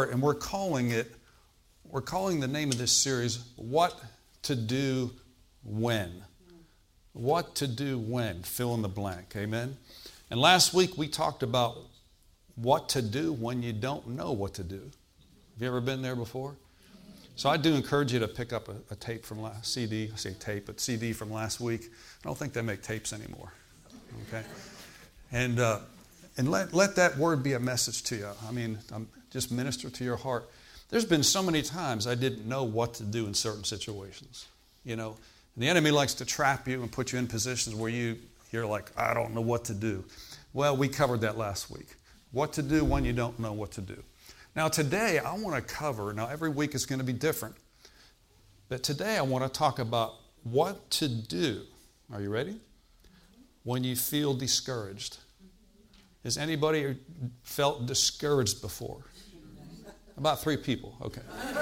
start, and we're calling the name of this series, What to Do When. What to do when, fill in the blank, amen? And last week we talked about what to do when you don't know what to do. Have you ever been there before? So I do encourage you to pick up a tape from last CD. I say tape, but CD from last week. I don't think they make tapes anymore. Okay, and let that word be a message to you. I mean, just minister to your heart. There's been so many times I didn't know what to do in certain situations. You know, and the enemy likes to trap you and put you in positions where you're like, I don't know what to do. Well, we covered that last week. What to do when you don't know what to do. Now today I want to cover, now every week is going to be different, but today I want to talk about what to do. Are you ready? When you feel discouraged. Has anybody felt discouraged before? About 3 people, okay.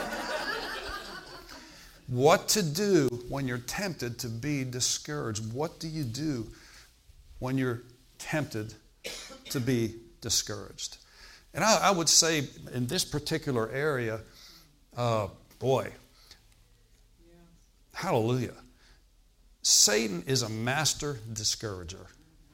What to do when you're tempted to be discouraged? What do you do when you're tempted to be discouraged? And I would say in this particular area, hallelujah. Satan is a master discourager.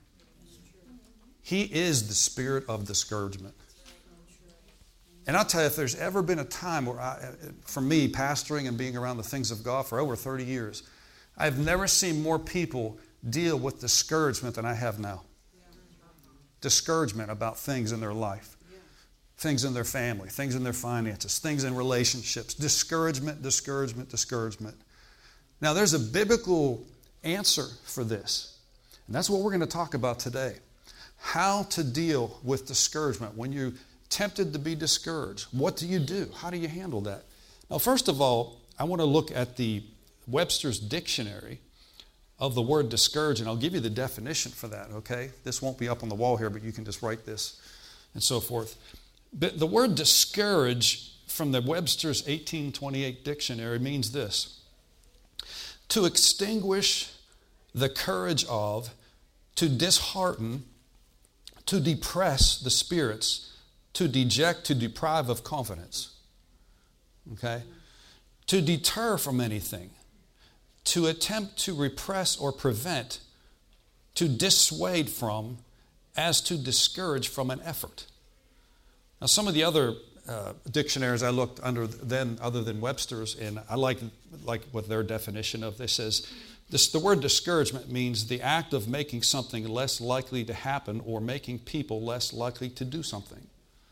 He is the spirit of discouragement. And I'll tell you, if there's ever been a time where for me, pastoring and being around the things of God for over 30 years, I've never seen more people deal with discouragement than I have now. Discouragement about things in their life. Things in their family, things in their finances, things in relationships. Discouragement, discouragement, discouragement. Now, there's a biblical answer for this. And that's what we're going to talk about today. How to deal with discouragement. When you're tempted to be discouraged, what do you do? How do you handle that? Now, first of all, I want to look at the Webster's Dictionary of the word discourage, and I'll give you the definition for that, okay? This won't be up on the wall here, but you can just write this and so forth. But the word discourage from the Webster's 1828 dictionary means this: to extinguish the courage of, to dishearten, to depress the spirits, to deject, to deprive of confidence. Okay? To deter from anything, to attempt to repress or prevent, to dissuade from, as to discourage from an effort. Now, some of the other dictionaries I looked under then, other than Webster's, and I like what their definition of this is. The word discouragement means the act of making something less likely to happen or making people less likely to do something.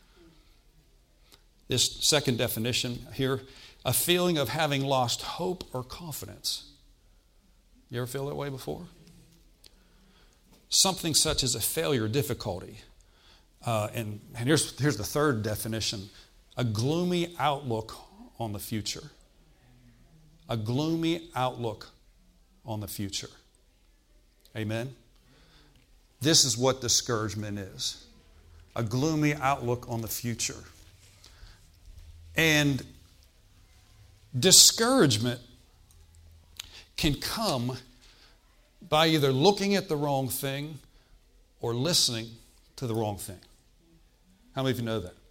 This second definition here, a feeling of having lost hope or confidence. You ever feel that way before? Something such as a failure, difficulty. And here's the third definition: a gloomy outlook on the future. A gloomy outlook on the future. Amen? This is what discouragement is. A gloomy outlook on the future. And discouragement can come by either looking at the wrong thing or listening to the wrong thing. How many of you know that?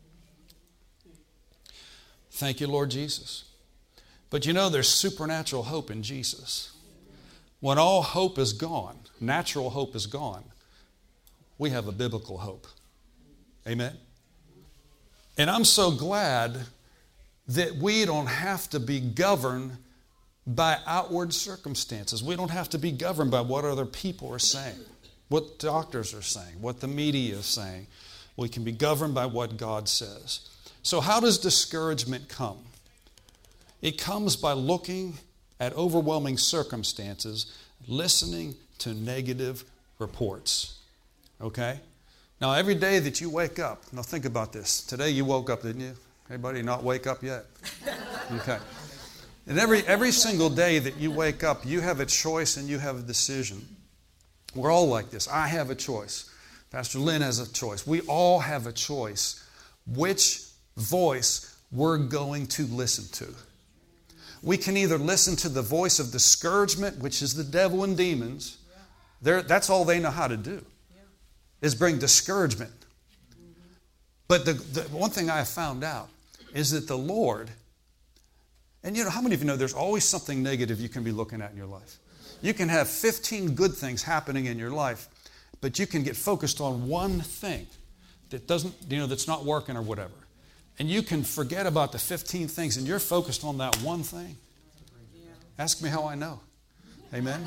Thank you, Lord Jesus. But you know, there's supernatural hope in Jesus. When all hope is gone, natural hope is gone, we have a biblical hope. Amen? And I'm so glad that we don't have to be governed by outward circumstances. We don't have to be governed by what other people are saying, what doctors are saying, what the media is saying. We can be governed by what God says. So how does discouragement come? It comes by looking at overwhelming circumstances, listening to negative reports. Okay? Now, every day that you wake up, now think about this. Today you woke up, didn't you? Anybody not wake up yet? Okay. And every single day that you wake up, you have a choice and you have a decision. We're all like this. I have a choice. Pastor Lynn has a choice. We all have a choice which voice we're going to listen to. We can either listen to the voice of discouragement, which is the devil and demons. That's all they know how to do, is bring discouragement. But the one thing I have found out is that the Lord, and how many of you know there's always something negative you can be looking at in your life? You can have 15 good things happening in your life, but you can get focused on one thing that doesn't, that's not working or whatever. And you can forget about the 15 things and you're focused on that one thing. Ask me how I know. Amen?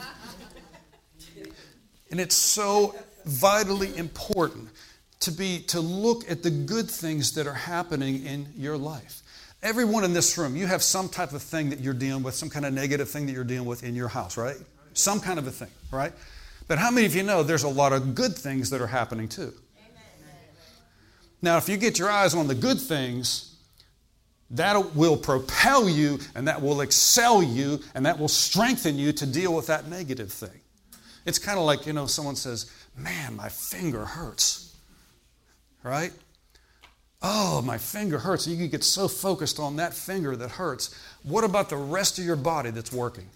And it's so vitally important to look at the good things that are happening in your life. Everyone in this room, you have some type of thing that you're dealing with, some kind of negative thing that you're dealing with in your house, right? Some kind of a thing, right? But how many of you know there's a lot of good things that are happening too? Now, if you get your eyes on the good things, that will propel you and that will excel you and that will strengthen you to deal with that negative thing. It's kind of like, someone says, man, my finger hurts, right? Oh, my finger hurts. You can get so focused on that finger that hurts. What about the rest of your body that's working?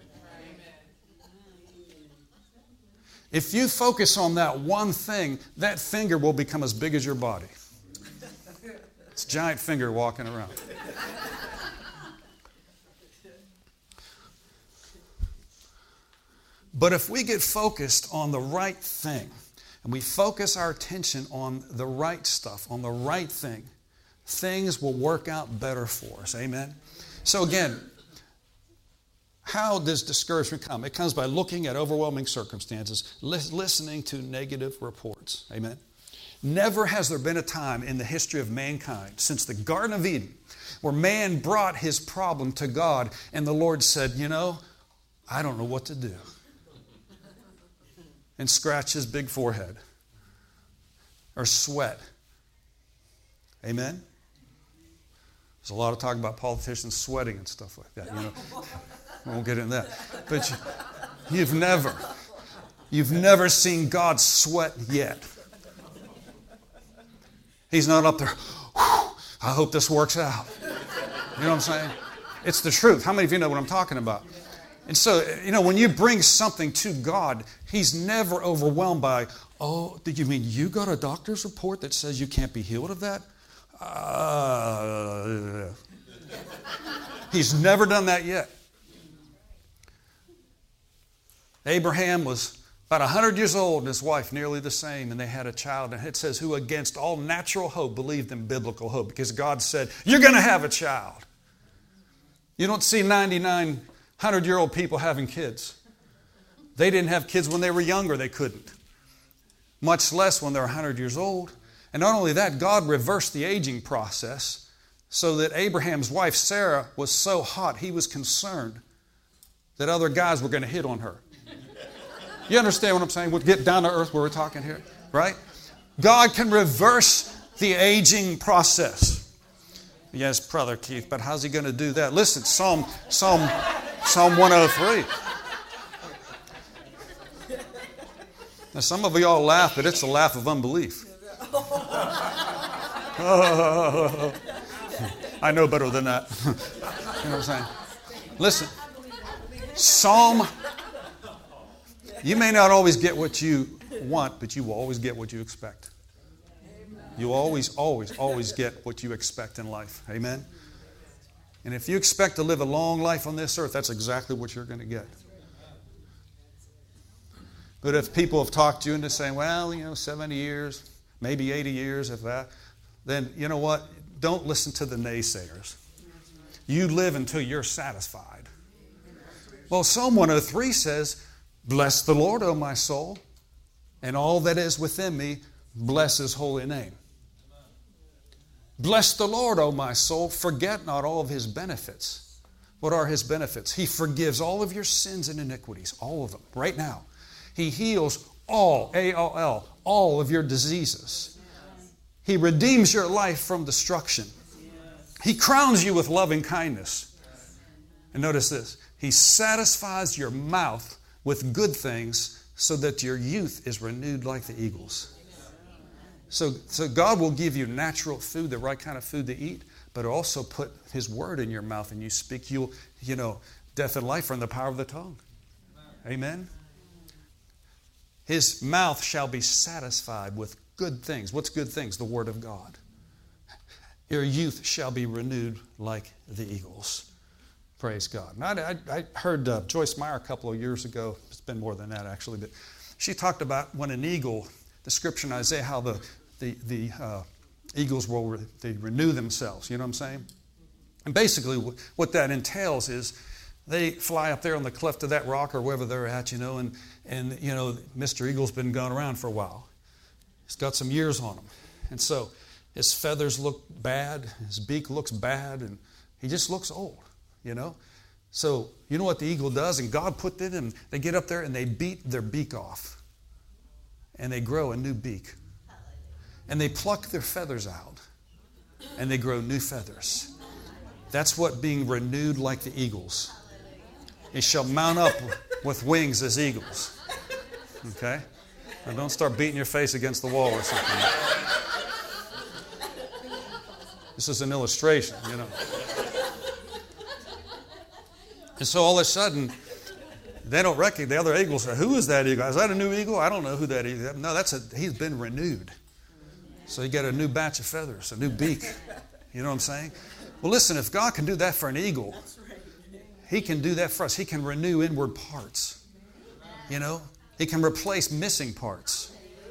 If you focus on that one thing, that finger will become as big as your body. It's a giant finger walking around. But if we get focused on the right thing, and we focus our attention on the right stuff, on the right thing, things will work out better for us. Amen? So again, how does discouragement come? It comes by looking at overwhelming circumstances, listening to negative reports. Amen? Never has there been a time in the history of mankind since the Garden of Eden where man brought his problem to God and the Lord said, I don't know what to do. And scratch his big forehead or sweat. Amen? There's a lot of talk about politicians sweating and stuff like that. We won't get into that. But you've never seen God sweat yet. He's not up there, I hope this works out. You know what I'm saying? It's the truth. How many of you know what I'm talking about? And so, when you bring something to God, He's never overwhelmed by, oh, did you mean you got a doctor's report that says you can't be healed of that? He's never done that yet. Abraham was about 100 years old and his wife nearly the same, and they had a child. And it says, who against all natural hope believed in biblical hope, because God said, you're going to have a child. You don't see 99 100-year-old people having kids. They didn't have kids when they were younger. They couldn't. Much less when they're 100 years old. And not only that, God reversed the aging process so that Abraham's wife, Sarah, was so hot, he was concerned that other guys were going to hit on her. You understand what I'm saying? We'll get down to earth where we're talking here, right? God can reverse the aging process. Yes, Brother Keith, but how's He going to do that? Listen, Psalm 103. Now, some of y'all laugh, but it's a laugh of unbelief. I know better than that. You know what I'm saying? Listen, you may not always get what you want, but you will always get what you expect. You always get what you expect in life. Amen? And if you expect to live a long life on this earth, that's exactly what you're going to get. But if people have talked you into saying, 70 years, maybe 80 years, if that, then you know what? Don't listen to the naysayers. You live until you're satisfied. Well, Psalm 103 says, bless the Lord, O my soul, and all that is within me, bless His holy name. Bless the Lord, O my soul, forget not all of His benefits. What are His benefits? He forgives all of your sins and iniquities, all of them, right now. He heals all, A-L-L, all of your diseases. He redeems your life from destruction. He crowns you with loving kindness. And notice this, He satisfies your mouth with good things so that your youth is renewed like the eagles. So God will give you natural food, the right kind of food to eat, but also put His word in your mouth and you speak, death and life are in the power of the tongue. Amen? His mouth shall be satisfied with good things. What's good things? The word of God. Your youth shall be renewed like the eagles. Praise God. And I heard Joyce Meyer a couple of years ago. It's been more than that, actually. But she talked about when an eagle, the scripture in Isaiah, how the eagles they renew themselves. You know what I'm saying? And basically what that entails is they fly up there on the cleft of that rock or wherever they're at, and Mr. Eagle's been gone around for a while. He's got some years on him. And so his feathers look bad, his beak looks bad, and he just looks old, So you know what the eagle does? And God put it in them. They get up there and they beat their beak off. And they grow a new beak. And they pluck their feathers out. And they grow new feathers. That's what being renewed like the eagles. They shall mount up with wings as eagles. Okay? Now don't start beating your face against the wall or something. This is an illustration, And so all of a sudden, they don't recognize the other eagles. Say, who is that eagle? Is that a new eagle? I don't know who that eagle is. No, he's been renewed. So you get a new batch of feathers, a new beak. You know what I'm saying? Well, listen, if God can do that for an eagle, He can do that for us. He can renew inward parts. He can replace missing parts.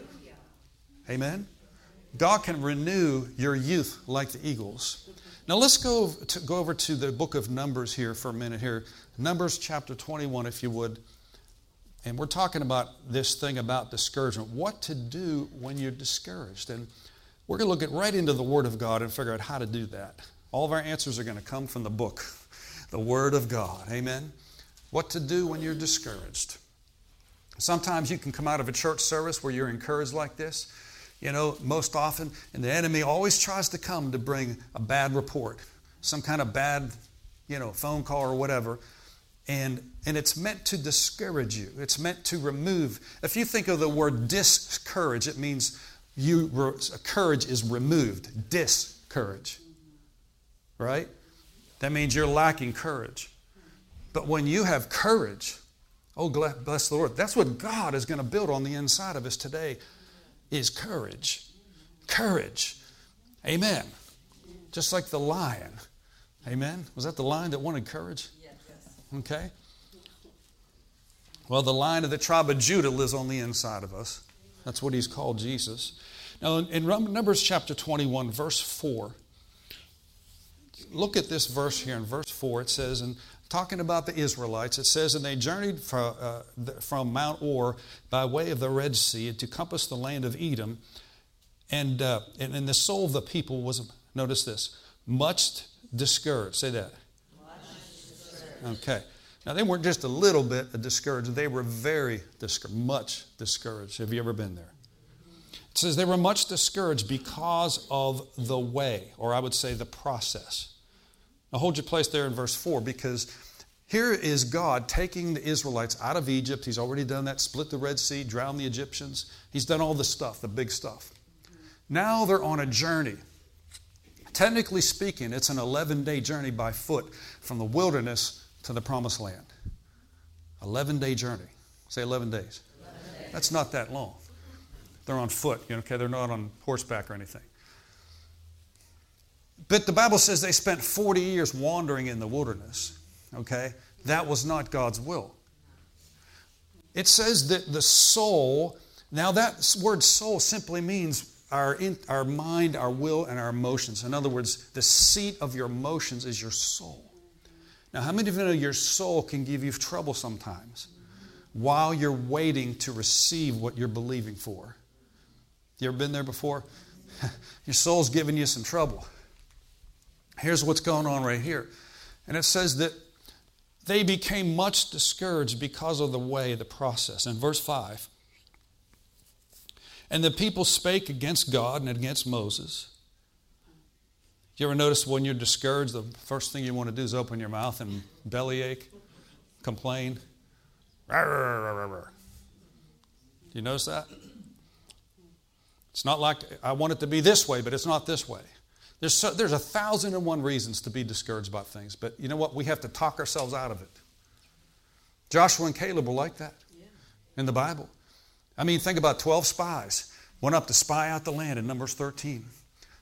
Amen? God can renew your youth like the eagles. Now let's go over to the book of Numbers here for a minute here. Numbers chapter 21, if you would. And we're talking about this thing about discouragement. What to do when you're discouraged. And we're going to look right into the Word of God and figure out how to do that. All of our answers are going to come from the book, the Word of God. Amen? What to do when you're discouraged. Sometimes you can come out of a church service where you're encouraged like this. Most often, and the enemy always tries to come to bring a bad report, some kind of bad, phone call or whatever. And it's meant to discourage you. It's meant to remove. If you think of the word discourage, it means courage is removed. Discourage. Right? That means you're lacking courage. But when you have courage, oh, bless the Lord, that's what God is going to build on the inside of us today, is courage. Courage. Amen. Just like the lion. Amen. Was that the lion that wanted courage? Yes. Okay. Well, the Lion of the tribe of Judah lives on the inside of us. That's what He's called, Jesus. Now, in Numbers chapter 21, verse 4, look at this verse here in verse 4. It says, and talking about the Israelites, it says, and they journeyed from Mount Or by way of the Red Sea to compass the land of Edom. And the soul of the people was, notice this, much discouraged. Say that. Much discouraged. Okay. Now, they weren't just a little bit discouraged. They were very discouraged, much discouraged. Have you ever been there? It says they were much discouraged because of the way, or I would say the process. Now, hold your place there in verse 4, because here is God taking the Israelites out of Egypt. He's already done that, split the Red Sea, drowned the Egyptians. He's done all the stuff, the big stuff. Now they're on a journey. Technically speaking, it's an 11-day journey by foot from the wilderness to the promised land. 11-day journey. Say 11 days. 11 days. That's not that long. They're on foot, okay? They're not on horseback or anything. But the Bible says they spent 40 years wandering in the wilderness, okay? That was not God's will. It says that the soul, now that word soul simply means our mind, our will, and our emotions. In other words, the seat of your emotions is your soul. Now, how many of you know your soul can give you trouble sometimes while you're waiting to receive what you're believing for? You ever been there before? Your soul's giving you some trouble. Here's what's going on right here. And it says that they became much discouraged because of the way, the process. In verse 5, and the people spake against God and against Moses. You ever notice when you're discouraged, the first thing you want to do is open your mouth and bellyache, complain? Do you notice that? It's not like I want it to be this way, but it's not this way. There's 1,001 reasons to be discouraged about things, but you know what? We have to talk ourselves out of it. Joshua and Caleb were like that in the Bible. I mean, think about 12 spies went up to spy out the land in Numbers 13.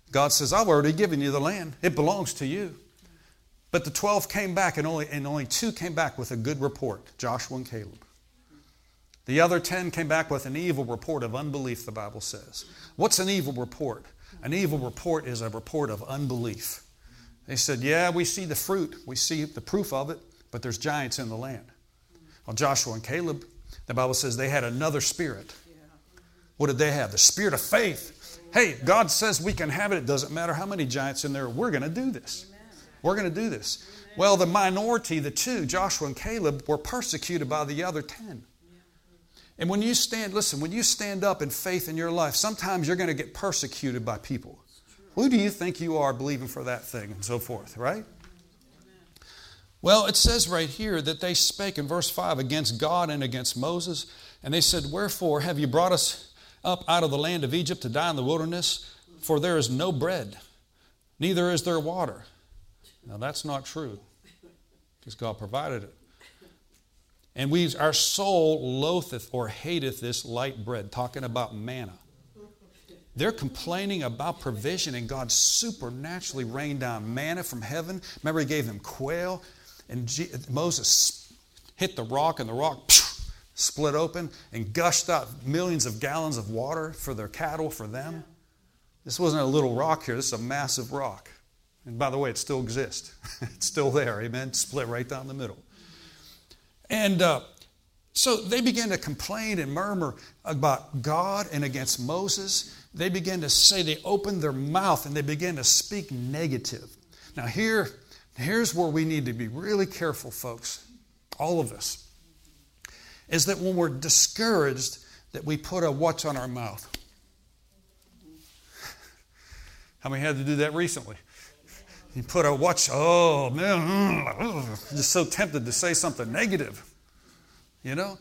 God says, I've already given you the land. It belongs to you. But the 12 came back, and only 2 came back with a good report, Joshua and Caleb. The other 10 came back with an evil report of unbelief, the Bible says. What's an evil report? An evil report is a report of unbelief. They said, yeah, we see the fruit. We see the proof of it, but there's giants in the land. Well, Joshua and Caleb, the Bible says they had another spirit. What did they have? The spirit of faith. Hey, God says we can have it. It doesn't matter how many giants in there. We're going to do this. We're going to do this. Well, the minority, the 2, Joshua and Caleb, were persecuted by the other 10. And when you stand up in faith in your life, sometimes you're going to get persecuted by people. Who do you think you are believing for that thing and so forth, right? Well, it says right here that they spake in verse 5 against God and against Moses. And they said, wherefore have you brought us up out of the land of Egypt to die in the wilderness? For there is no bread, neither is there water. Now that's not true, because God provided it. And our soul loatheth or hateth this light bread, talking about manna. They're complaining about provision, and God supernaturally rained down manna from heaven. Remember, He gave them quail, and Moses hit the rock, and the rock split open and gushed out millions of gallons of water for their cattle, for them. This wasn't a little rock here. This is a massive rock. And by the way, it still exists. It's still there, amen? Split right down the middle. And so they began to complain and murmur about God and against Moses. They began to say, they opened their mouth and they began to speak negative. Now here's where we need to be really careful, folks, all of us, is that when we're discouraged, that we put a watch on our mouth. How many had to do that recently? You put a watch, oh man, just so tempted to say something negative, you know?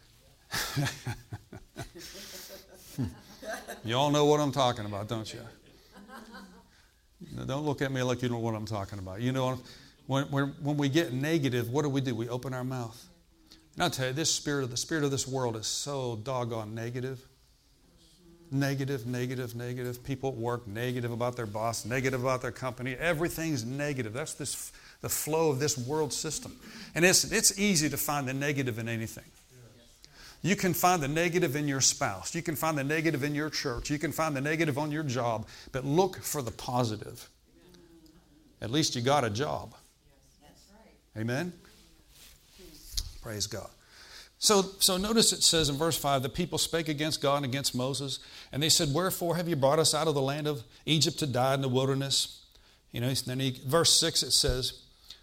You all know what I'm talking about, don't you? Now, don't look at me like you know what I'm talking about. You know, when we get negative, what do? We open our mouth. And I'll tell you, the spirit of this world is so doggone negative. Negative. People at work, negative about their boss, negative about their company. Everything's negative. That's the flow of this world system. And it's easy to find the negative in anything. You can find the negative in your spouse. You can find the negative in your church. You can find the negative on your job. But look for the positive. At least you got a job. Amen? Praise God. So notice it says in verse 5, the people spake against God and against Moses, and they said, wherefore have you brought us out of the land of Egypt to die in the wilderness? You know, then verse 6 it says,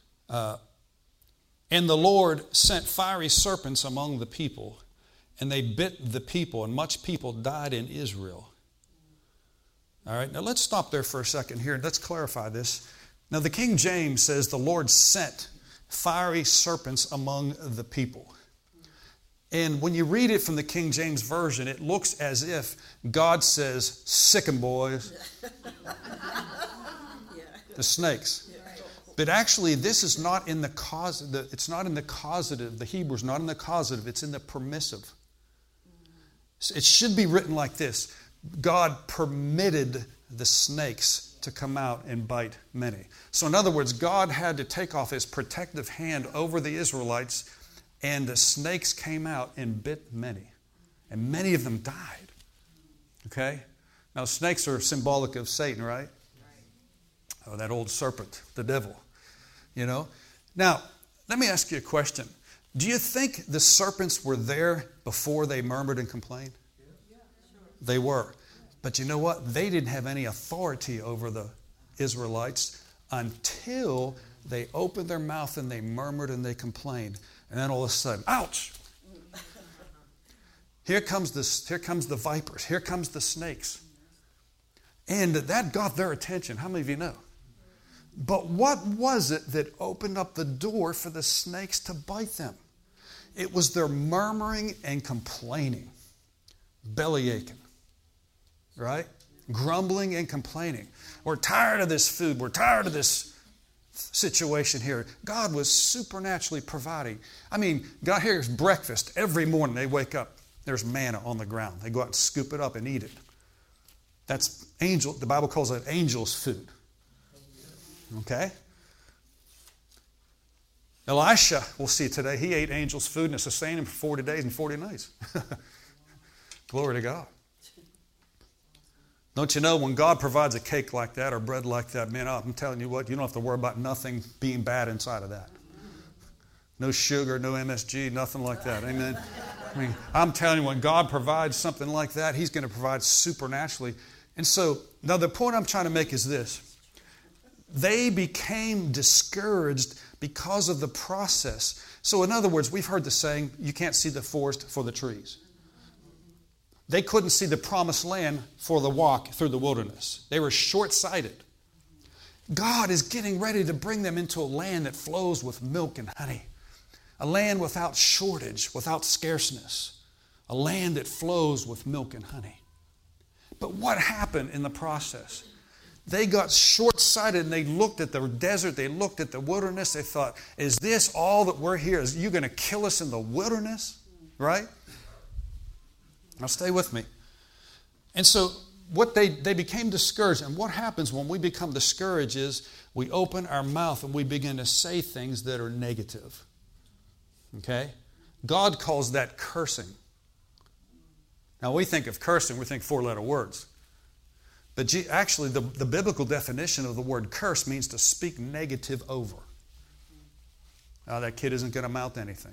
and the Lord sent fiery serpents among the people, and they bit the people, and much people died in Israel. All right, now let's stop there for a second here. Let's clarify this. Now the King James says the Lord sent fiery serpents among the people. And when you read it from the King James Version, it looks as if God says, sick 'em, boys. The snakes. But actually, this is not in the causative. It's not in the causative. The Hebrew's not in the causative. It's in the permissive. It should be written like this. God permitted the snakes to come out and bite many. So in other words, God had to take off His protective hand over the Israelites, and the snakes came out and bit many. And many of them died. Okay? Now, snakes are symbolic of Satan, right? Oh, that old serpent, the devil. You know? Now, let me ask you a question. Do you think the serpents were there before they murmured and complained? They were. But you know what? They didn't have any authority over the Israelites until they opened their mouth and they murmured and they complained. And then all of a sudden, ouch! Here comes the vipers. Here comes the snakes. And that got their attention. How many of you know? But what was it that opened up the door for the snakes to bite them? It was their murmuring and complaining. Belly aching. Right? Grumbling and complaining. We're tired of this food. We're tired of this situation here. God was supernaturally providing. I mean, God here's breakfast. Every morning they wake up. There's manna on the ground. They go out and scoop it up and eat it. That's angel. The Bible calls it angel's food. Okay? Elisha, we'll see today, he ate angel's food and it sustained him for 40 days and 40 nights. Glory to God. Don't you know when God provides a cake like that or bread like that, man, I'm telling you what, you don't have to worry about nothing being bad inside of that. No sugar, no MSG, nothing like that. Amen. I mean, I'm telling you, when God provides something like that, He's going to provide supernaturally. And so, now the point I'm trying to make is this. They became discouraged because of the process. So in other words, we've heard the saying, you can't see the forest for the trees. They couldn't see the promised land for the walk through the wilderness. They were short-sighted. God is getting ready to bring them into a land that flows with milk and honey. A land without shortage, without scarceness. A land that flows with milk and honey. But what happened in the process? They got short-sighted and they looked at the desert, they looked at the wilderness, they thought, is this all that we're here? Is you going to kill us in the wilderness? Right? Now stay with me. And so what they became discouraged. And what happens when we become discouraged is we open our mouth and we begin to say things that are negative. Okay? God calls that cursing. Now we think of cursing, we think 4-letter words. But actually the biblical definition of the word curse means to speak negative over. That kid isn't going to amount to anything.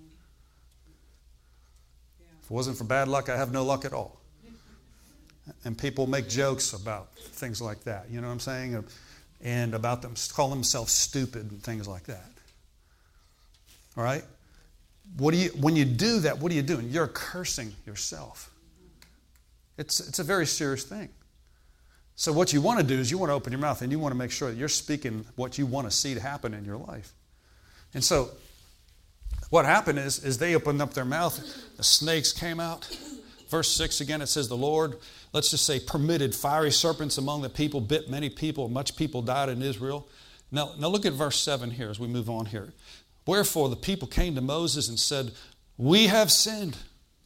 If it wasn't for bad luck, I have no luck at all. And people make jokes about things like that. You know what I'm saying? And about them, call themselves stupid and things like that. All right? When you do that, what are you doing? You're cursing yourself. It's a very serious thing. So what you want to do is you want to open your mouth and you want to make sure that you're speaking what you want to see to happen in your life. And so what happened is they opened up their mouth, the snakes came out. Verse 6 again, it says the Lord, let's just say, permitted fiery serpents among the people, bit many people, much people died in Israel. Now look at verse 7 here as we move on here. Wherefore the people came to Moses and said, we have sinned.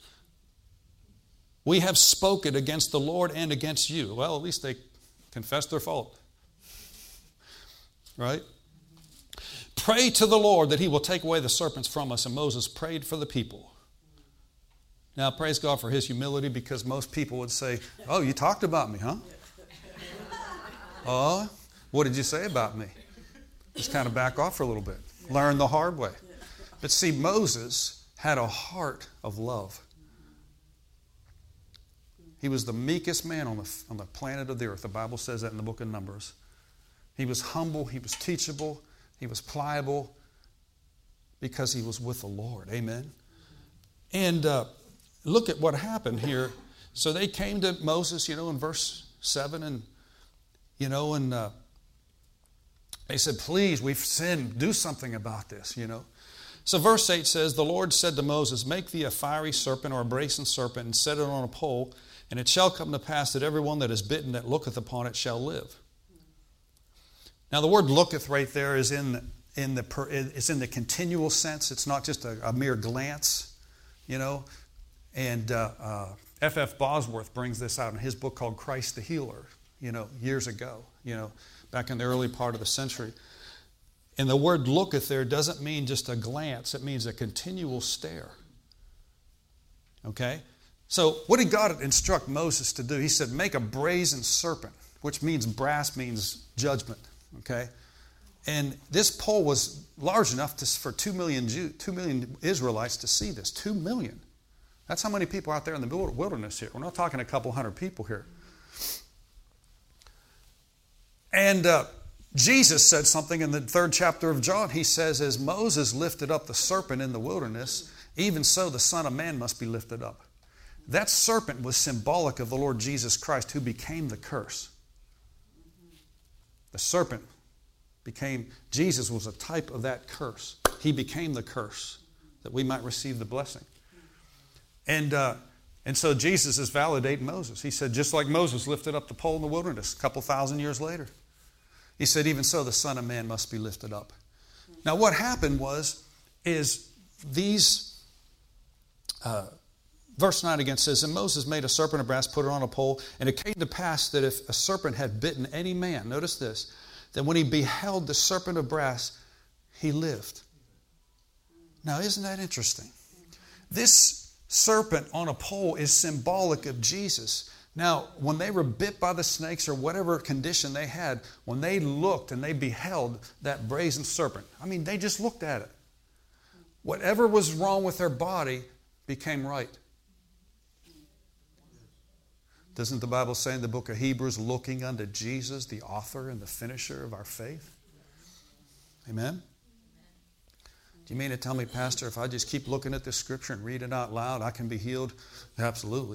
We have spoken against the Lord and against you. Well, at least they confessed their fault. Right? Pray to the Lord that He will take away the serpents from us. And Moses prayed for the people. Now, praise God for his humility, because most people would say, oh, you talked about me, huh? Oh, what did you say about me? Just kind of back off for a little bit. Learn the hard way. But see, Moses had a heart of love. He was the meekest man on the planet of the earth. The Bible says that in the book of Numbers. He was humble. He was teachable. He was pliable because he was with the Lord. Amen. And look at what happened here. So they came to Moses, in verse 7, and they said, please, we've sinned. Do something about this, So verse 8 says, the Lord said to Moses, make thee a fiery serpent or a brazen serpent and set it on a pole, and it shall come to pass that everyone that is bitten that looketh upon it shall live. Now the word looketh right there is in the continual sense. It's not just a mere glance, And F.F. Bosworth brings this out in his book called Christ the Healer, years ago, back in the early part of the century. And the word looketh there doesn't mean just a glance. It means a continual stare. Okay? So what did God instruct Moses to do? He said, make a brazen serpent, which means brass means judgment. Okay? And this pole was large enough for 2 million Israelites to see this. 2 million. That's how many people are out there in the wilderness here. We're not talking a couple hundred people here. And Jesus said something in the 3rd chapter of John. He says, as Moses lifted up the serpent in the wilderness, even so the Son of Man must be lifted up. That serpent was symbolic of the Lord Jesus Christ, who became the curse. The serpent Jesus was a type of that curse. He became the curse that we might receive the blessing. And so Jesus is validating Moses. He said, just like Moses lifted up the pole in the wilderness a couple thousand years later. He said, even so the Son of Man must be lifted up. Now what happened is these Verse 9 again says, and Moses made a serpent of brass, put it on a pole, and it came to pass that if a serpent had bitten any man, notice this, that when he beheld the serpent of brass, he lived. Now, isn't that interesting? This serpent on a pole is symbolic of Jesus. Now, when they were bit by the snakes or whatever condition they had, when they looked and they beheld that brazen serpent, I mean, they just looked at it. Whatever was wrong with their body became right. Doesn't the Bible say in the book of Hebrews, looking unto Jesus, the author and the finisher of our faith? Amen? Do you mean to tell me, Pastor, if I just keep looking at this scripture and read it out loud, I can be healed? Absolutely.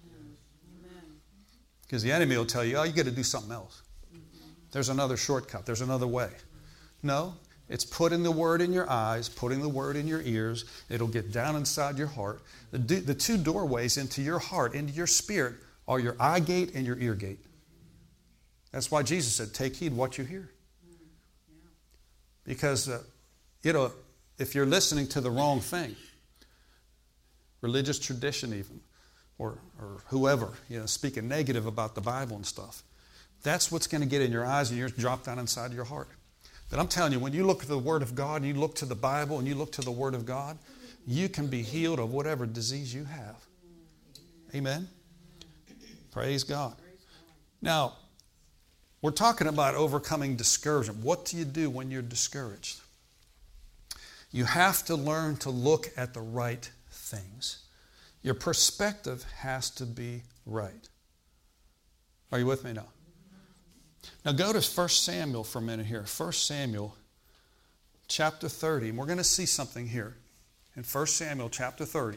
Because the enemy will tell you, oh, you got to do something else. There's another shortcut. There's another way. No, it's putting the word in your eyes, putting the word in your ears. It'll get down inside your heart. The two doorways into your heart, into your spirit, are your eye gate and your ear gate. That's why Jesus said, take heed what you hear. Because, if you're listening to the wrong thing, religious tradition even, or whoever, speaking negative about the Bible and stuff, that's what's going to get in your eyes and ears, drop down inside your heart. But I'm telling you, when you look at the Word of God, and you look to the Bible, and you look to the Word of God, you can be healed of whatever disease you have. Amen? Praise God. Now, we're talking about overcoming discouragement. What do you do when you're discouraged? You have to learn to look at the right things. Your perspective has to be right. Are you with me now? Now go to 1 Samuel for a minute here. 1 Samuel chapter 30. And we're going to see something here in 1 Samuel chapter 30.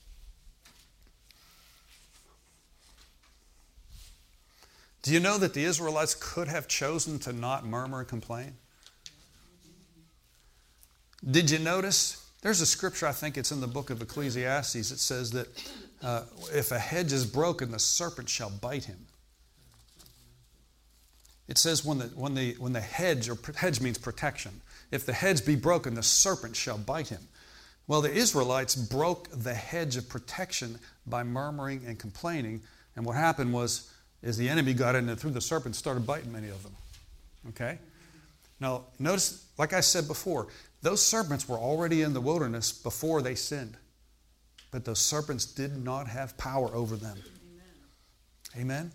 Do you know that the Israelites could have chosen to not murmur and complain? Did you notice? There's a scripture, I think it's in the book of Ecclesiastes, it says that if a hedge is broken, the serpent shall bite him. It says when the hedge, or hedge means protection, if the hedge be broken, the serpent shall bite him. Well, the Israelites broke the hedge of protection by murmuring and complaining, and what happened is the enemy got in and through the serpent started biting many of them. Okay? Now, notice, like I said before, those serpents were already in the wilderness before they sinned. But those serpents did not have power over them. Amen?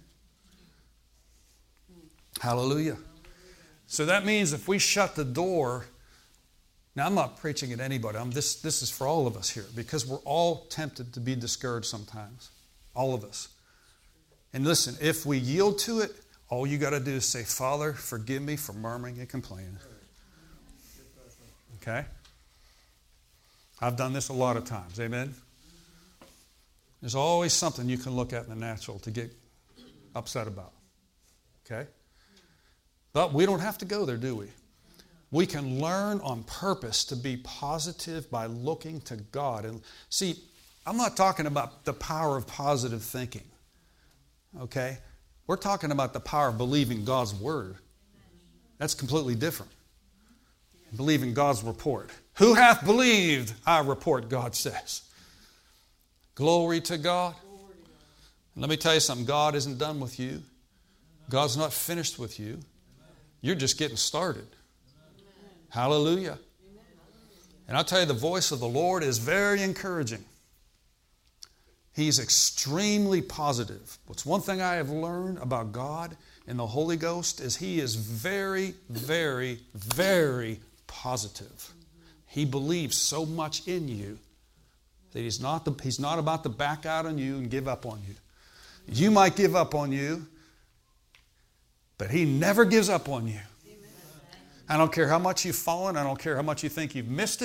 Hallelujah. So that means if we shut the door, now I'm not preaching at anybody. This is for all of us here because we're all tempted to be discouraged sometimes. All of us. And listen, if we yield to it, all you got to do is say, Father, forgive me for murmuring and complaining. Okay? I've done this a lot of times. Amen? There's always something you can look at in the natural to get upset about. Okay? But we don't have to go there, do we? We can learn on purpose to be positive by looking to God. And see, I'm not talking about the power of positive thinking. Okay? We're talking about the power of believing God's word. That's completely different. Believing God's report. Who hath believed our report, God says. Glory to God. And let me tell you something. God isn't done with you. God's not finished with you. You're just getting started. Hallelujah. And I'll tell you, the voice of the Lord is very encouraging. He's extremely positive. What's one thing I have learned about God and the Holy Ghost is He is very, very, very positive. He believes so much in you that He's not about to back out on you and give up on you. You might give up on you, but He never gives up on you. I don't care how much you've fallen. I don't care how much you think you've missed it.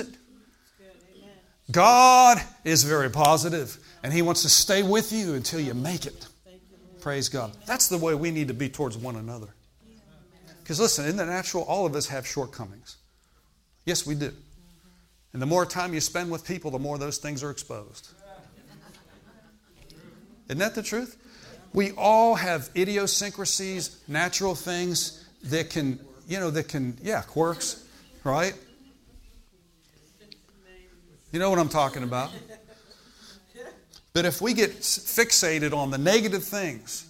God is very positive, and He wants to stay with you until you make it. Praise God. That's the way we need to be towards one another. Because listen, in the natural, all of us have shortcomings. Yes, we do. And the more time you spend with people, the more those things are exposed. Isn't that the truth? We all have idiosyncrasies, natural things that can, quirks, right? You know what I'm talking about. But if we get fixated on the negative things,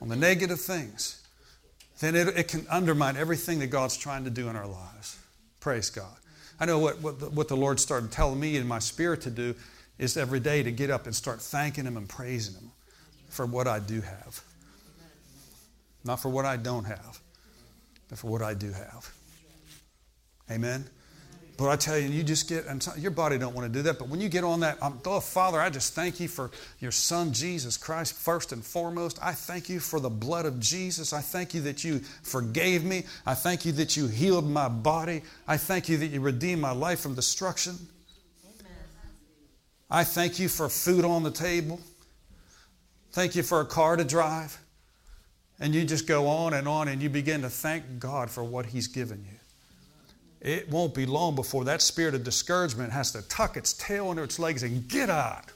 then it can undermine everything that God's trying to do in our lives. Praise God. I know what the Lord started telling me in my spirit to do is every day to get up and start thanking Him and praising Him for what I do have. Not for what I don't have, but for what I do have. Amen? But I tell you, you just get, your body don't want to do that, but when you get on that, oh, Father, I just thank you for your Son, Jesus Christ, first and foremost. I thank you for the blood of Jesus. I thank you that you forgave me. I thank you that you healed my body. I thank you that you redeemed my life from destruction. Amen. I thank you for food on the table. Thank you for a car to drive. And you just go on, and you begin to thank God for what He's given you. It won't be long before that spirit of discouragement has to tuck its tail under its legs and get out.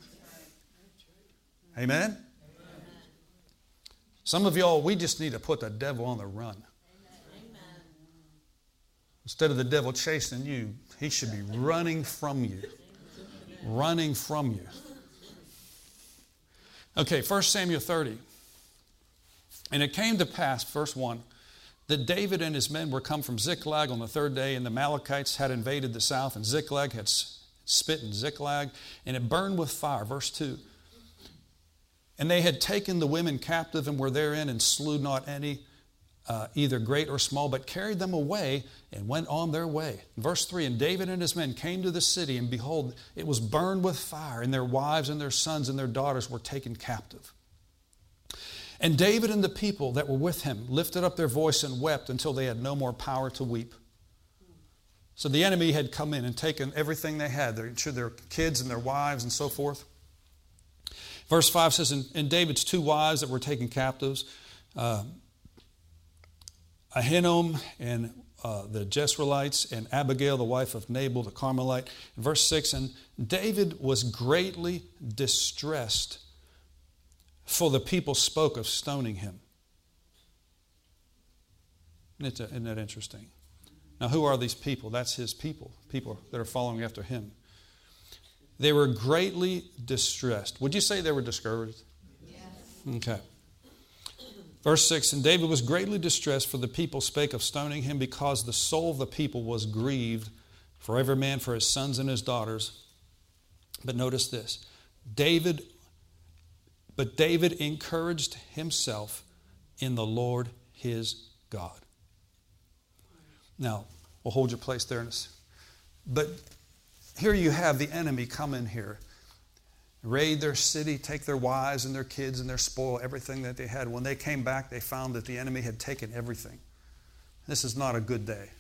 Amen? Some of y'all, we just need to put the devil on the run. Instead of the devil chasing you, he should be running from you. Running from you. Okay, 1 Samuel 30. And it came to pass, verse 1, that David and his men were come from Ziklag on the third day, and the Amalekites had invaded the south, and Ziklag had smitten Ziklag, and it burned with fire. Verse 2. And they had taken the women captive and were therein, and slew not any, either great or small, but carried them away and went on their way. Verse 3. And David and his men came to the city, and behold, it was burned with fire, and their wives and their sons and their daughters were taken captive. And David and the people that were with him lifted up their voice and wept until they had no more power to weep. So the enemy had come in and taken everything they had, their kids and their wives and so forth. Verse 5 says, and David's two wives that were taken captives, Ahinoam and the Jezreelites, and Abigail, the wife of Nabal, the Carmelite. In verse 6, and David was greatly distressed, for the people spoke of stoning him. Isn't that interesting? Now, who are these people? That's his people that are following after him. They were greatly distressed. Would you say they were discouraged? Yes. Okay. Verse 6, and David was greatly distressed, for the people spake of stoning him, because the soul of the people was grieved, for every man for his sons and his daughters. But notice this, But David encouraged himself in the Lord his God. Now, we'll hold your place there. But here you have the enemy come in here, raid their city, take their wives and their kids and their spoil, everything that they had. When they came back, they found that the enemy had taken everything. This is not a good day.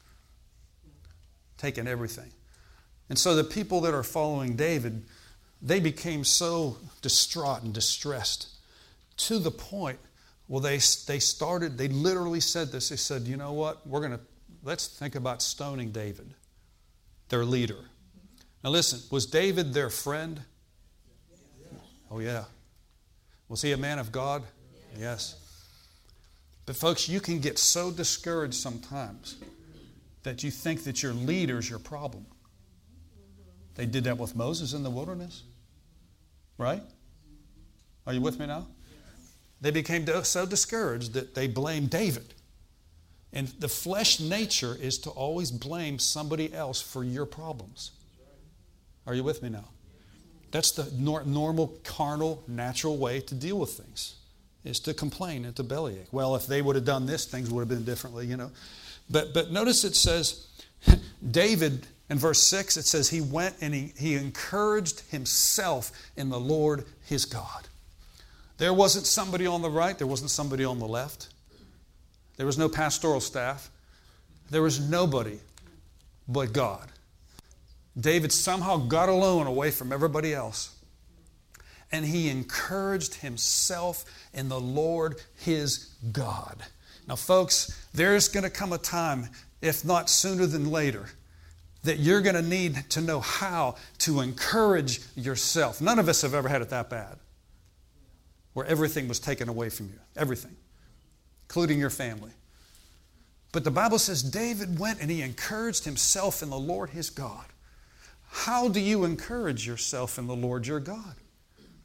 Taken everything. And so the people that are following David, they became so distraught and distressed to the point, well, they literally said this. They said, you know what? Let's think about stoning David, their leader. Now listen, was David their friend? Oh yeah. Was he a man of God? Yes. But folks, you can get so discouraged sometimes that you think that your leader's your problem. They did that with Moses in the wilderness. Right? Are you with me now? They became so discouraged that they blamed David. And the flesh nature is to always blame somebody else for your problems. Are you with me now? That's the normal, carnal, natural way to deal with things, is to complain and to bellyache. Well, if they would have done this, things would have been differently, you know. But notice it says, David, in verse 6, it says he went and he encouraged himself in the Lord his God. There wasn't somebody on the right. There wasn't somebody on the left. There was no pastoral staff. There was nobody but God. David somehow got alone away from everybody else. And he encouraged himself in the Lord his God. Now, folks, there's going to come a time, if not sooner than later, that you're going to need to know how to encourage yourself. None of us have ever had it that bad, where everything was taken away from you. Everything. Including your family. But the Bible says David went and he encouraged himself in the Lord his God. How do you encourage yourself in the Lord your God?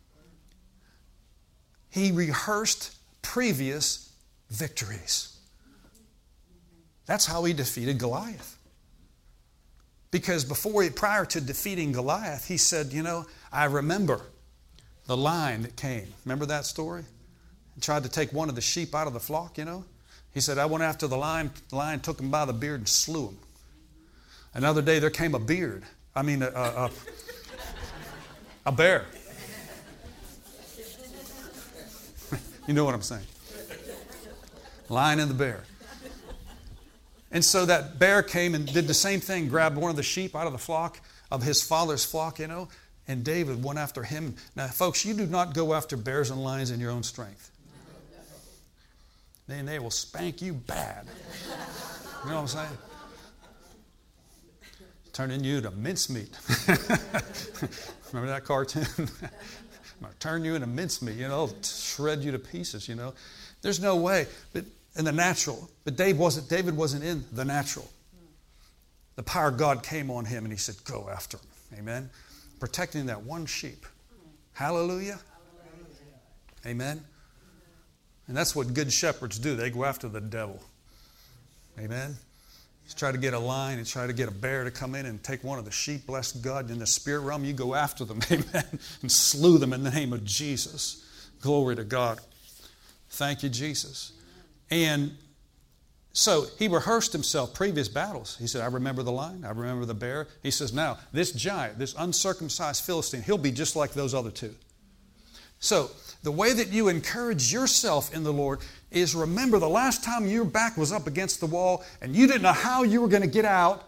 He rehearsed previous victories. That's how he defeated Goliath. Because prior to defeating Goliath, he said, I remember the lion that came. Remember that story? He tried to take one of the sheep out of the flock, He said, I went after the lion. The lion took him by the beard and slew him. Another day there came a bear. You know what I'm saying. Lion and the bear. And so that bear came and did the same thing, grabbed one of the sheep out of the flock, of his father's flock, and David went after him. Now, folks, you do not go after bears and lions in your own strength. Then they will spank you bad. You know what I'm saying? Turning you to mincemeat. Remember that cartoon? I'm going to turn you into mincemeat, shred you to pieces, There's no way. But in the natural. But David wasn't in the natural. The power of God came on him and he said, go after him. Amen. Protecting that one sheep. Hallelujah. Amen. And that's what good shepherds do. They go after the devil. Amen. Just try to get a lion and try to get a bear to come in and take one of the sheep. Bless God. In the spirit realm, you go after them. Amen. And slew them in the name of Jesus. Glory to God. Thank you, Jesus. And so he rehearsed himself previous battles. He said, I remember the lion. I remember the bear. He says, now, this giant, this uncircumcised Philistine, he'll be just like those other two. So the way that you encourage yourself in the Lord is remember the last time your back was up against the wall and you didn't know how you were going to get out,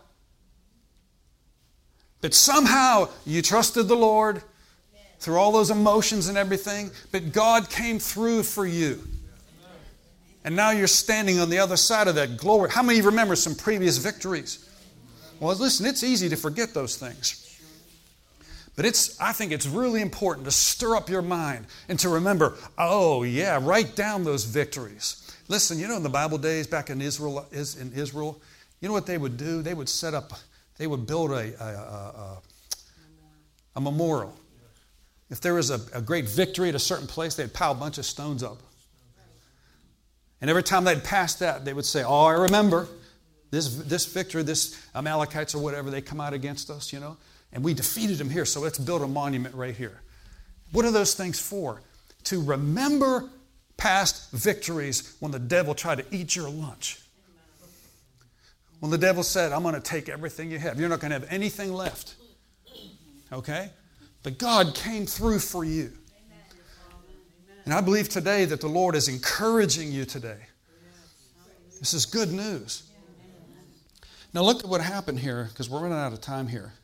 but somehow you trusted the Lord through all those emotions and everything, but God came through for you. And now you're standing on the other side of that glory. How many of you remember some previous victories? Well, listen, it's easy to forget those things. But I think it's really important to stir up your mind and to remember, write down those victories. Listen, in the Bible days back in Israel, you know what they would do? They would build a memorial. If there was a great victory at a certain place, they'd pile a bunch of stones up. And every time they'd pass that, they would say, I remember this victory, this Amalekites or whatever, they come out against us, and we defeated them here, so let's build a monument right here. What are those things for? To remember past victories when the devil tried to eat your lunch. When the devil said, I'm going to take everything you have. You're not going to have anything left. Okay? But God came through for you. And I believe today that the Lord is encouraging you today. This is good news. Now look at what happened here, because we're running out of time here.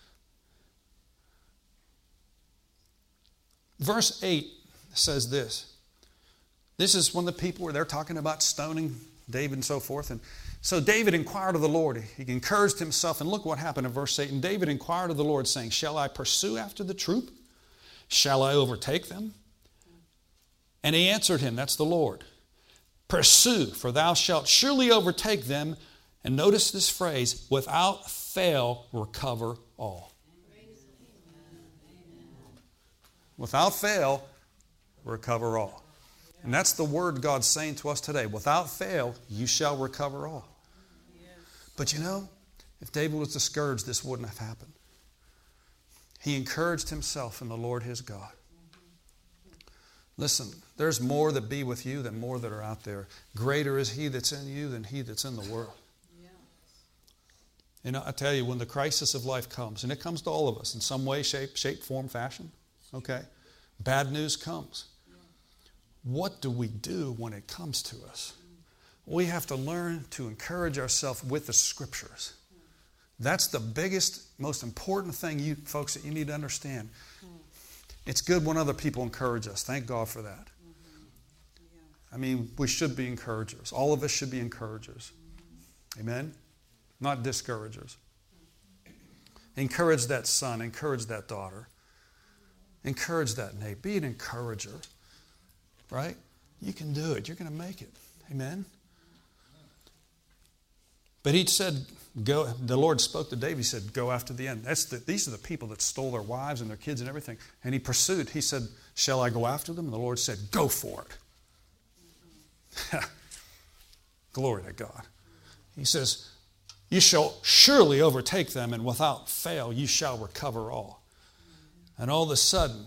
Verse 8 says this. This is when the people they're talking about stoning David and so forth. And so David inquired of the Lord. He encouraged himself. And look what happened in verse 8. And David inquired of the Lord, saying, shall I pursue after the troop? Shall I overtake them? And he answered him, that's the Lord, pursue, for thou shalt surely overtake them. And notice this phrase, without fail recover all. Without fail, recover all. And that's the word God's saying to us today. Without fail, you shall recover all. But if David was discouraged, this wouldn't have happened. He encouraged himself in the Lord his God. Listen, there's more that be with you than more that are out there. Greater is he that's in you than he that's in the world. I tell you, when the crisis of life comes, and it comes to all of us in some way, shape, form, fashion, okay? Bad news comes. What do we do when it comes to us? We have to learn to encourage ourselves with the Scriptures. That's the biggest, most important thing, you folks, that you need to understand. It's good when other people encourage us. Thank God for that. I mean, we should be encouragers. All of us should be encouragers. Amen? Not discouragers. Encourage that son. Encourage that daughter. Encourage that neighbor. Be an encourager. Right? You can do it. You're going to make it. Amen? But he said, go. The Lord spoke to David. He said, go after the end. These are the people that stole their wives and their kids and everything. And he pursued. He said, shall I go after them? And the Lord said, go for it. Glory to God. He says, you shall surely overtake them, and without fail you shall recover all. And all of a sudden,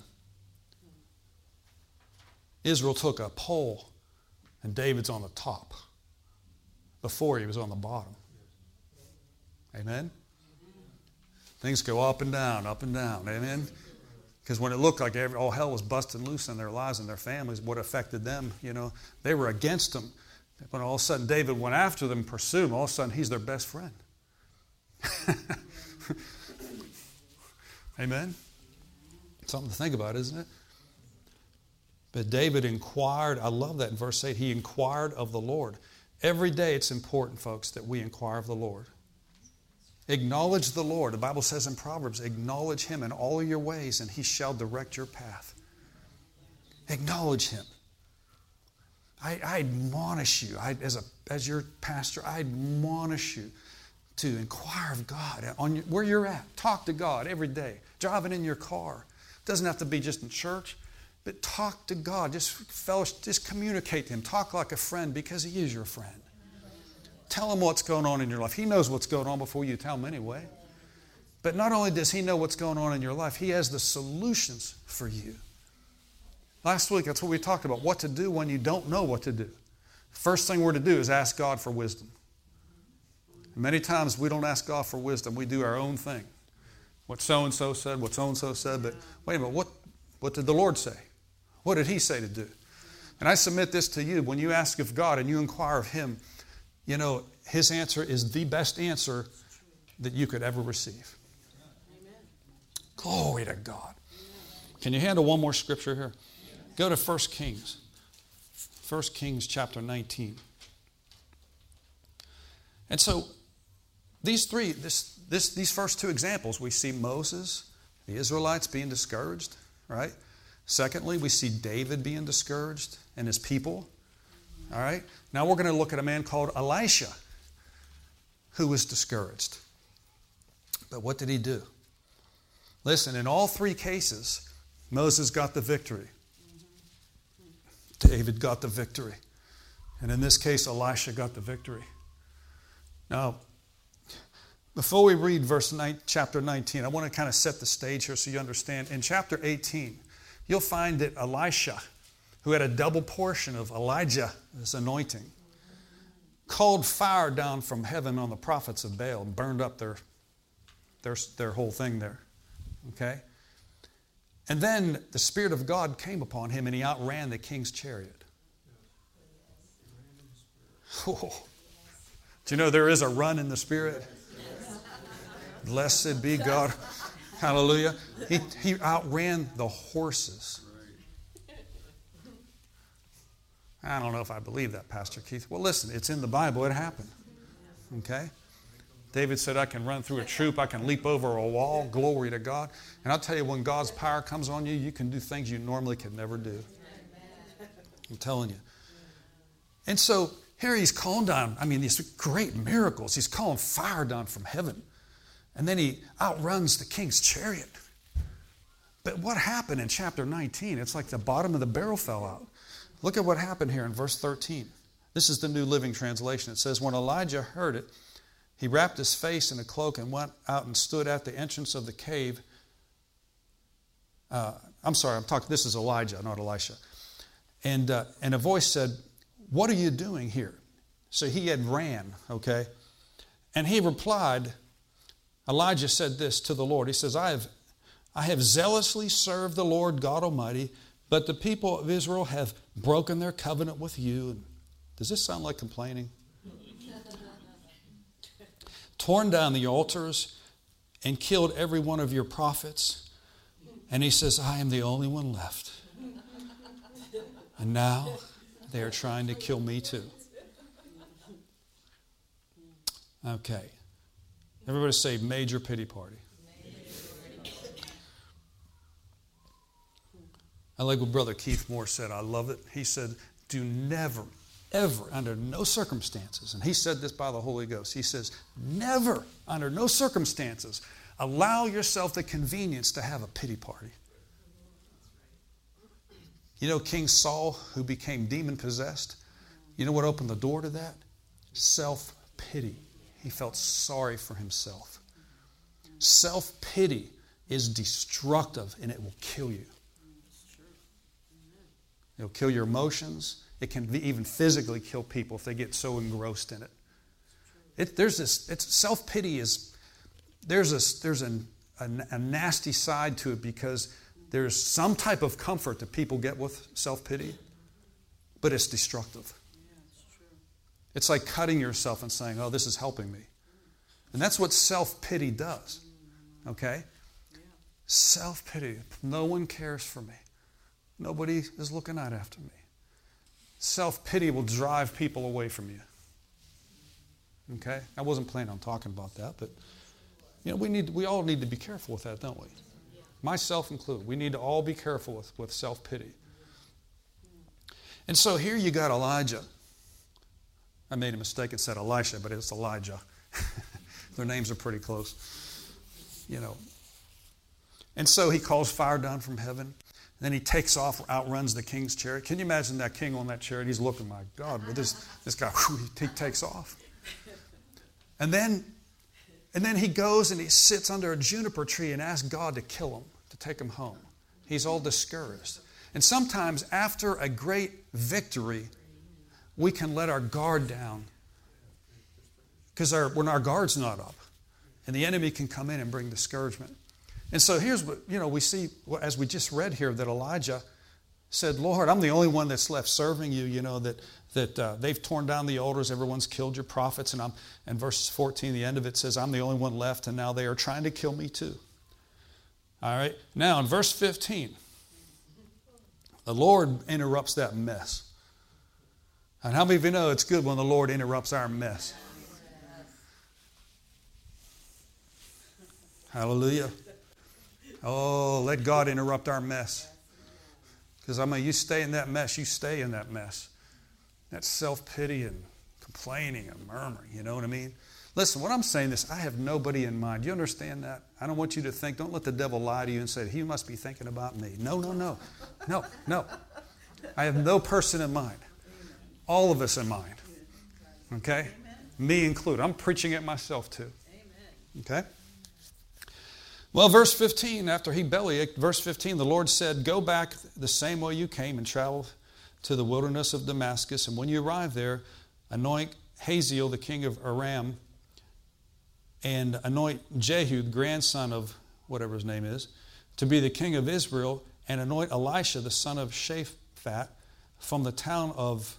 Israel took a pole, and David's on the top. Before he was on the bottom. Amen? Things go up and down, up and down. Amen? Because when it looked like all hell was busting loose in their lives and their families, what affected them, they were against them. When all of a sudden David went after them, pursued them, all of a sudden he's their best friend. Amen? Something to think about, isn't it? But David inquired, I love that in verse 8, he inquired of the Lord. Every day it's important, folks, that we inquire of the Lord. Acknowledge the Lord. The Bible says in Proverbs, acknowledge Him in all of your ways and He shall direct your path. Acknowledge Him. I admonish you, as your pastor, I admonish you to inquire of God where you're at. Talk to God every day. Driving in your car. It doesn't have to be just in church. But talk to God. Just communicate to Him. Talk like a friend because He is your friend. Tell Him what's going on in your life. He knows what's going on before you tell Him anyway. But not only does He know what's going on in your life, He has the solutions for you. Last week, that's what we talked about. What to do when you don't know what to do. First thing we're to do is ask God for wisdom. Many times we don't ask God for wisdom. We do our own thing. What so-and-so said, what so-and-so said. But wait a minute, what did the Lord say? What did He say to do? And I submit this to you. When you ask of God and you inquire of Him, His answer is the best answer that you could ever receive. Amen. Glory to God. Can you handle one more scripture here? Go to 1 Kings. 1 Kings chapter 19. And so these first two examples, we see Moses, the Israelites being discouraged, right? Secondly, we see David being discouraged and his people. All right? Now we're going to look at a man called Elisha who was discouraged. But what did he do? Listen, in all three cases, Moses got the victory. David got the victory. And in this case, Elisha got the victory. Now, before we read chapter 19, I want to kind of set the stage here so you understand. In chapter 18, you'll find that Elisha, who had a double portion of Elijah's anointing, called fire down from heaven on the prophets of Baal and burned up their whole thing there. Okay? And then the Spirit of God came upon him and he outran the king's chariot. Oh. Do you know there is a run in the Spirit? Blessed be God. Hallelujah. He outran the horses. I don't know if I believe that, Pastor Keith. Well, listen, it's in the Bible. It happened. Okay? David said, I can run through a troop. I can leap over a wall. Glory to God. And I'll tell you, when God's power comes on you, you can do things you normally could never do. I'm telling you. And so here he's calling down, these great miracles. He's calling fire down from heaven. And then he outruns the king's chariot. But what happened in chapter 19? It's like the bottom of the barrel fell out. Look at what happened here in verse 13. This is the New Living Translation. It says, when Elijah heard it, he wrapped his face in a cloak and went out and stood at the entrance of the cave. This is Elijah, not Elisha. And a voice said, what are you doing here? So he had ran, okay? And he replied, Elijah said this to the Lord. He says, I have zealously served the Lord God Almighty, but the people of Israel have broken their covenant with you. Does this sound like complaining? Torn down the altars and killed every one of your prophets. And he says, I am the only one left. And now they are trying to kill me too. Okay. Everybody say major pity party. I like what Brother Keith Moore said. I love it. He said, do never, ever, under no circumstances, and he said this by the Holy Ghost, he says, never, under no circumstances, allow yourself the convenience to have a pity party. You know King Saul, who became demon-possessed? You know what opened the door to that? Self-pity. He felt sorry for himself. Self-pity is destructive, and it will kill you. It'll kill your emotions. It can even physically kill people if they get so engrossed in it. Self-pity is, there's a nasty side to it, because there's some type of comfort that people get with self-pity, but it's destructive. It's like cutting yourself and saying, oh, this is helping me. And that's what self-pity does. Okay? Self-pity. No one cares for me. Nobody is looking out after me. Self-pity will drive people away from you. Okay? I wasn't planning on talking about that, but we all need to be careful with that, don't we? Myself included. We need to all be careful with self-pity. And so here you got Elijah. I made a mistake and said Elisha, but it's Elijah. Their names are pretty close. And so he calls fire down from heaven. Then he takes off, outruns the king's chariot. Can you imagine that king on that chariot? He's looking, my God, but this guy, he takes off. And then he goes and he sits under a juniper tree and asks God to kill him, to take him home. He's all discouraged. And sometimes after a great victory, we can let our guard down because when our guard's not up, and the enemy can come in and bring discouragement. And so here's what we see, as we just read here, that Elijah said, Lord, I'm the only one that's left serving you, that they've torn down the altars, everyone's killed your prophets, and verse 14, the end of it says, I'm the only one left, and now they are trying to kill me too. All right, now in verse 15, the Lord interrupts that mess. And how many of you know it's good when the Lord interrupts our mess? Hallelujah. Oh, let God interrupt our mess. Because you stay in that mess, you stay in that mess. That's self-pity and complaining and murmuring, you know what I mean? Listen, what I'm saying is I have nobody in mind. Do you understand that? I don't want you to think, don't let the devil lie to you and say, he must be thinking about me. No. I have no person in mind. All of us in mind. Okay? Me included. I'm preaching it myself too. Okay? Well, verse 15, after he bellyached, verse 15, the Lord said, go back the same way you came and travel to the wilderness of Damascus. And when you arrive there, anoint Hazael, the king of Aram, and anoint Jehu, the grandson of whatever his name is, to be the king of Israel, and anoint Elisha, the son of Shaphat, from the town of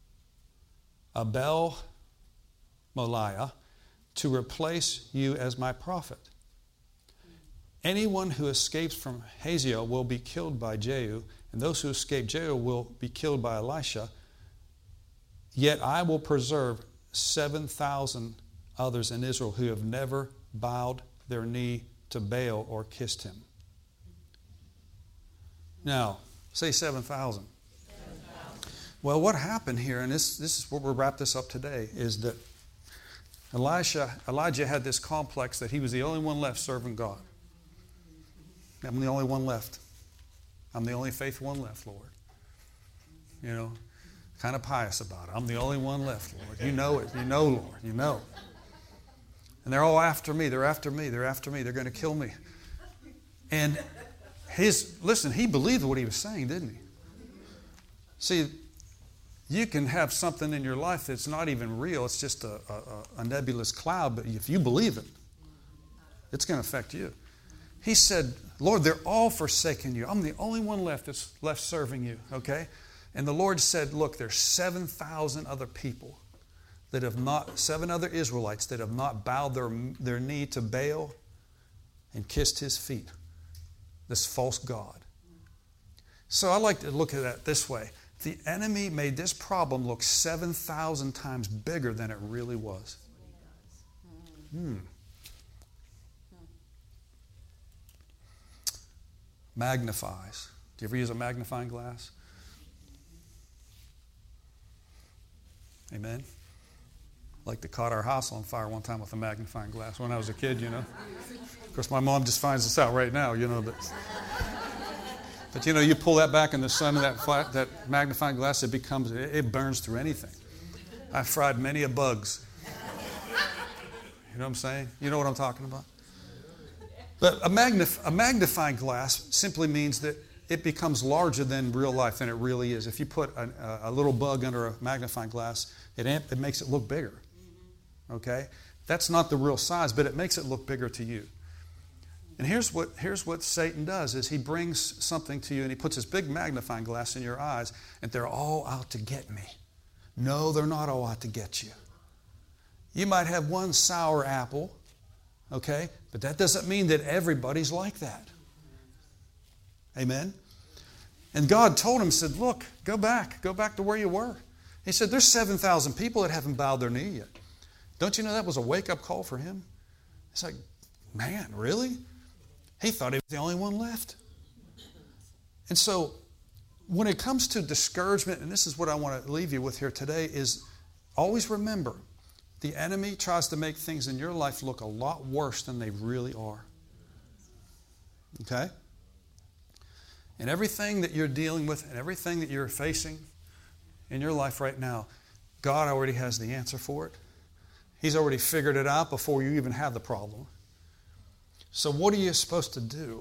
Abel Moliah, to replace you as my prophet. Anyone who escapes from Hazael will be killed by Jehu, and those who escape Jehu will be killed by Elisha. Yet I will preserve 7,000 others in Israel who have never bowed their knee to Baal or kissed him. Now, say 7,000. Well, what happened here, and this is where we'll wrap this up today, is that Elijah had this complex that he was the only one left serving God. I'm the only one left. I'm the only faithful one left, Lord. Kind of pious about it. I'm the only one left, Lord. You know it. You know, Lord. You know. And they're all after me. They're after me. They're after me. They're going to kill me. And he believed what he was saying, didn't he? See, you can have something in your life that's not even real. It's just a nebulous cloud. But if you believe it, it's going to affect you. He said, Lord, they're all forsaking you. I'm the only one left that's left serving you, okay? And the Lord said, look, there's 7,000 other people that have not, 7 other Israelites that have not bowed their knee to Baal and kissed his feet, this false god. So I like to look at that this way. The enemy made this problem look 7,000 times bigger than it really was. Magnifies. Do you ever use a magnifying glass? Amen. Like they caught our house on fire one time with a magnifying glass when I was a kid, Of course, my mom just finds this out right now, but But you pull that back in the sun of that magnifying glass, it burns through anything. I've fried many a bugs. You know what I'm saying? You know what I'm talking about? But a magnifying glass simply means that it becomes larger than real life than it really is. If you put a little bug under a magnifying glass, it makes it look bigger. Okay? That's not the real size, but it makes it look bigger to you. And here's what Satan does, is he brings something to you and he puts this big magnifying glass in your eyes, and they're all out to get me. No, they're not all out to get you. You might have one sour apple, okay? But that doesn't mean that everybody's like that. Amen? And God told him, said, look, go back to where you were. He said, there's 7,000 people that haven't bowed their knee yet. Don't you know that was a wake-up call for him? It's like, man, really? He thought he was the only one left. And so when it comes to discouragement, and this is what I want to leave you with here today, is always remember, the enemy tries to make things in your life look a lot worse than they really are. Okay? And everything that you're dealing with and everything that you're facing in your life right now, God already has the answer for it. He's already figured it out before you even have the problem. So what are you supposed to do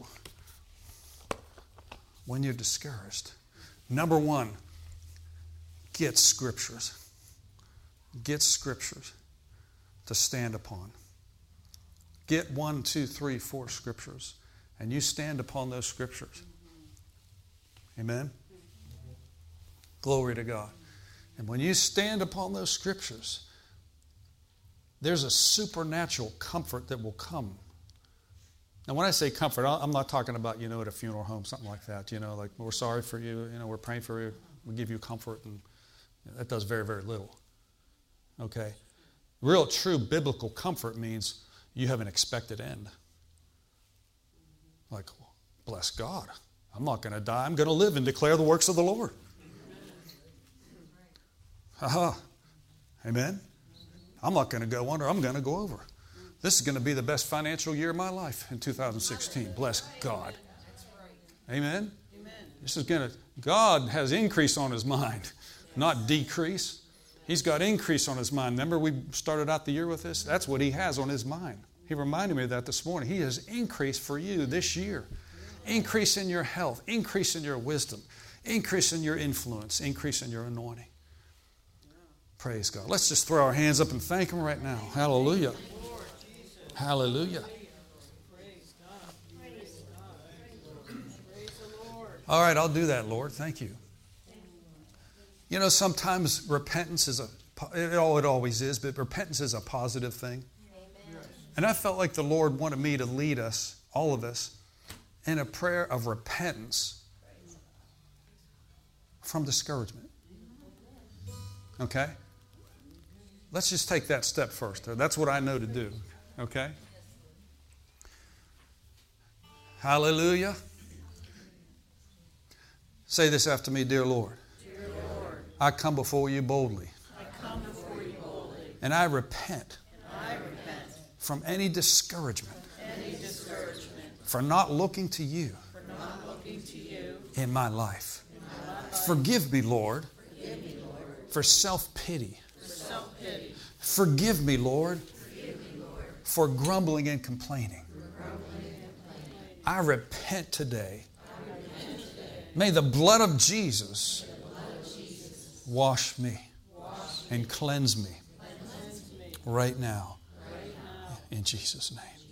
when you're discouraged? Number one, get scriptures. Get scriptures to stand upon. Get 1, 2, 3, 4 scriptures, and you stand upon those scriptures. Amen? Glory to God. And when you stand upon those scriptures, there's a supernatural comfort that will come. Now, when I say comfort, I'm not talking about, at a funeral home, something like that. Like, we're sorry for you, we're praying for you, we give you comfort, and that does very, very little. Okay? Real, true biblical comfort means you have an expected end. Like, bless God. I'm not going to die. I'm going to live and declare the works of the Lord. Amen? I'm not going to go under. I'm going to go over. This is going to be the best financial year of my life in 2016. Bless God. Amen? This is going to, God has increase on his mind, not decrease. He's got increase on his mind. Remember we started out the year with this? That's what he has on his mind. He reminded me of that this morning. He has increase for you this year. Increase in your health. Increase in your wisdom. Increase in your influence. Increase in your anointing. Praise God. Let's just throw our hands up and thank him right now. Hallelujah. Hallelujah. All right, I'll do that, Lord. Thank you. Sometimes repentance is it always is, but repentance is a positive thing. And I felt like the Lord wanted me to lead us, all of us, in a prayer of repentance from discouragement. Okay? Let's just take that step first. That's what I know to do. Okay? Hallelujah. Say this after me, dear Lord. Dear Lord, I come before you boldly. And I repent from any discouragement. For not looking to you in my life. Forgive me, Lord, for self-pity. Forgive me, Lord, for grumbling and complaining. I repent today. May the blood of Jesus wash me and cleanse me right now. In Jesus' name.